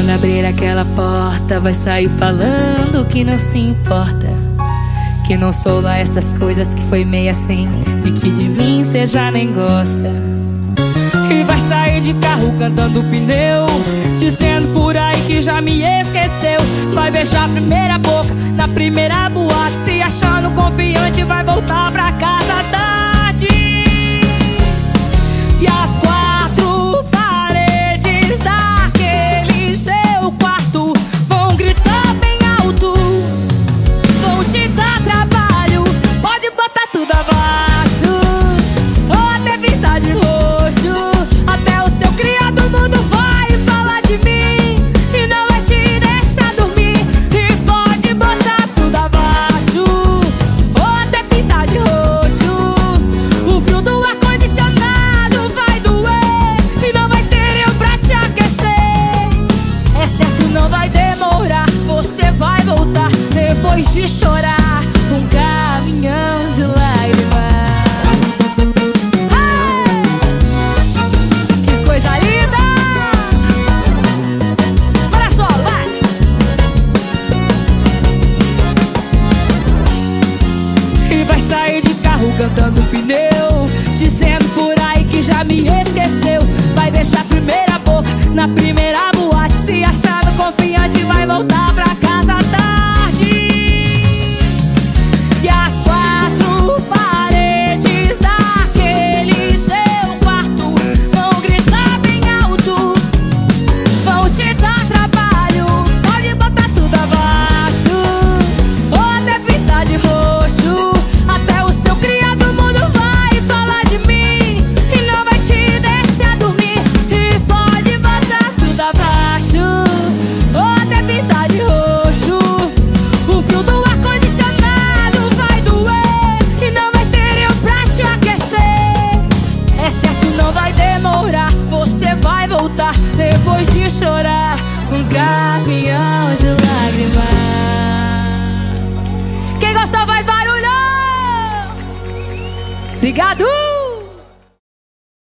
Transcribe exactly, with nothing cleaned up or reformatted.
Quando abrir aquela porta, vai sair falando que não se importa, que não sou lá essas coisas, que foi meio assim e que de mim cê já nem gosta. E vai sair de carro cantando pneu, dizendo por aí que já me esqueceu. Vai beijar a primeira boca na primeira boate, se achando confiante, vai voltar pra casa tarde. E as quatro paredes daquele seu quarto vão gritar bem alto, vão te dar trabalho, pode botar tudo abaixo, ou até pintar de roxo. Até o seu criado mundo vai falar de mim e não vai te deixar dormir. E pode botar tudo abaixo, ou até pintar de roxo. O frio do ar-condicionado vai doer e não vai ter eu pra te aquecer. É certo, não vai demorar, você vai voltar depois de chorar um caminhão de lágrimas. Sair de carro cantando pneu, dizendo por aí que já me esqueceu. Vai deixar a primeira boca na primeira boate, se achando confiante, vai voltar pra casa tarde. E as quatro paredes daquele seu quarto vão gritar bem alto, vão te dar trabalho, pode botar tudo abaixo, ou até pintar de roxo. Até o seu criado mundo vai falar de mim e não vai te deixar dormir. E pode botar tudo abaixo, ou até pintar de roxo. O frio do ar-condicionado vai doer e não vai ter eu pra te aquecer. É certo, não vai demorar, você vai voltar depois de chorar um caminhão de lágrimas. Quem gostou faz barulho! Obrigado!